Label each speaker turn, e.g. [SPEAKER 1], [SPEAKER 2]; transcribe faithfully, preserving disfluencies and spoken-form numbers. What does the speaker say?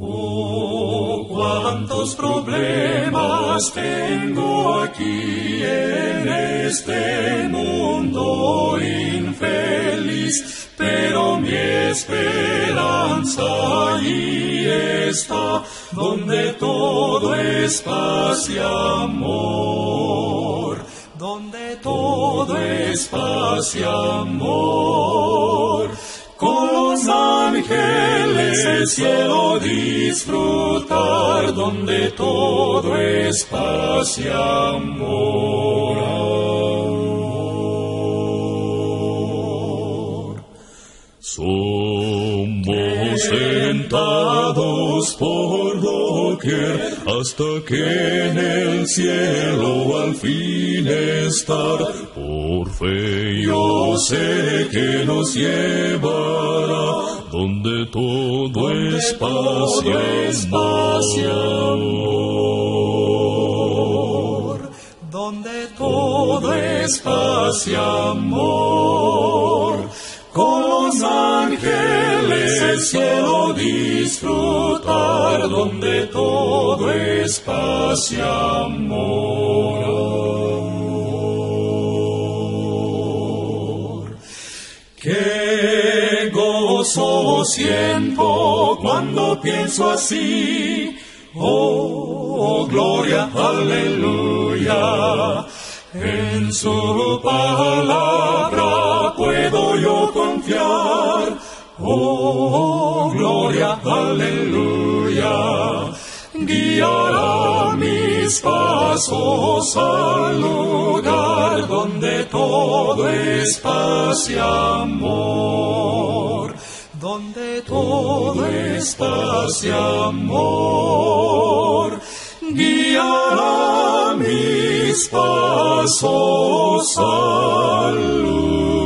[SPEAKER 1] Oh, cuántos problemas tengo aquí en este mundo infeliz, pero mi esperanza ahí está, donde todo es paz y amor, donde todo es paz y amor. Con los ángeles el cielo disfrutar, donde todo es paz y amor. Somos sentados por doquier, hasta que en el cielo al fin estar. Por fe yo sé que nos llevará, donde todo donde es paz y amor, donde todo es paz y amor. Con los ángeles el cielo disfrutar, donde todo es paz y amor. Qué gozo siento cuando pienso así, oh, gloria, aleluya. En su palabra puedo yo confiar, oh, gloria, aleluya. Guiará mis pasos al lugar donde todo es paz y amor, donde todo es paz y amor. Guiará mis pasos al lugar.